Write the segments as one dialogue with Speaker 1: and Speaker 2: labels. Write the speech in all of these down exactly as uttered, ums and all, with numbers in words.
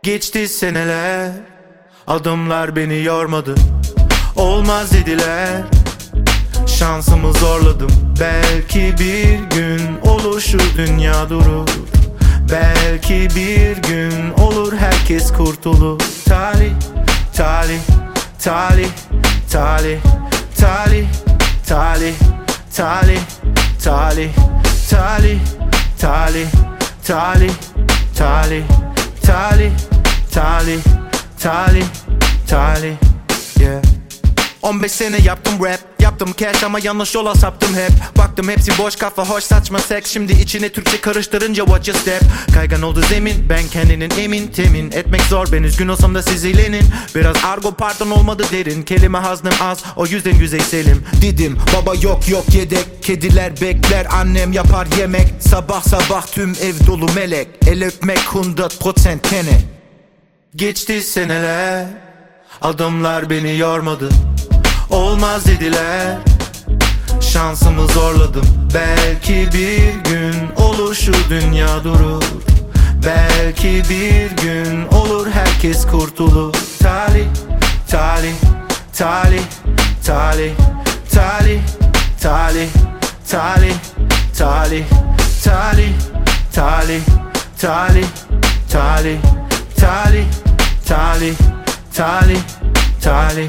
Speaker 1: Geçti seneler, adımlar beni yormadı. Olmaz dediler, şansımı zorladım. Belki bir gün olur şu dünya durur. Belki bir gün olur herkes kurtulur. Talih, talih, talih, talih, talih, talih, talih, talih, talih, talih, talih, talih, talih, talih, talih, talih, yeah. on beş sene yaptım rap, yaptım cash ama yanlış yola saptım hep. Baktım hepsi boş kafa, hoş saçma seks. Şimdi içine Türkçe karıştırınca watch your step. Kaygan oldu zemin, ben kendinin emin temin. Etmek zor, ben üzgün olsam da siz eğlenin. Biraz argo pardon olmadı derin. Kelime haznem az, o yüzden yüzeyselim. Dedim baba yok yok yedek. Kediler bekler, annem yapar yemek. Sabah sabah tüm ev dolu melek. El öpmek hundert procent kene. Geçti seneler, adımlar beni yormadı. Olmaz dediler, şansımı zorladım. Belki bir gün olur şu dünya durur. Belki bir gün olur herkes kurtulur. Talih, talih, talih, talih, talih, talih, talih, talih, talih, talih, talih, talih, talih, talih, talih, talih.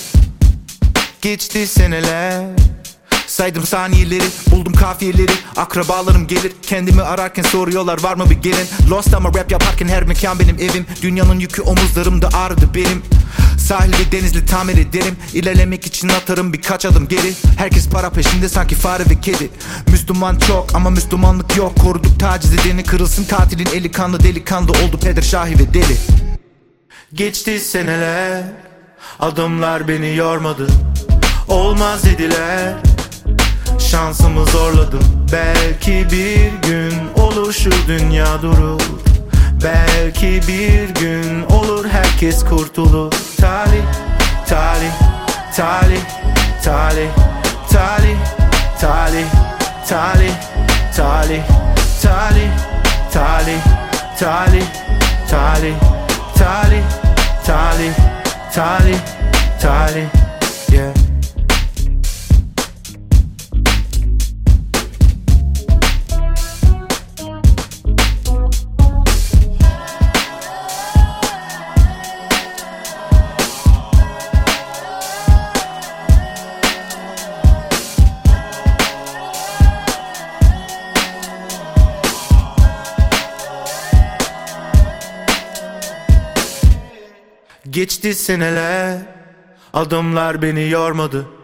Speaker 1: Geçti seneler, saydım saniyeleri, buldum kafiyeleri. Akrabalarım gelir, kendimi ararken soruyorlar var mı bir gelin. Lost ama rap yaparken her mekan benim evim. Dünyanın yükü omuzlarımda ağrıdı benim. Sahilde denizli tamir ederim. İlerlemek için atarım birkaç adım geri. Herkes para peşinde sanki fare ve kedi. Müslüman çok ama Müslümanlık yok. Koruduk taciz edeni, kırılsın katilin eli. Kanlı delikanlı oldu peder şahi ve deli. Geçti seneler, adımlar beni yormadı. Olmaz dediler, şansımı zorladım. Belki bir gün olur şu dünya durur. Belki bir gün olur herkes kurtulur. Talih, talih, talih, talih, talih, talih, talih, talih, talih, talih, talih, talih, talih, talih, talih, talih, yeah. Geçti seneler, adımlar beni yormadı.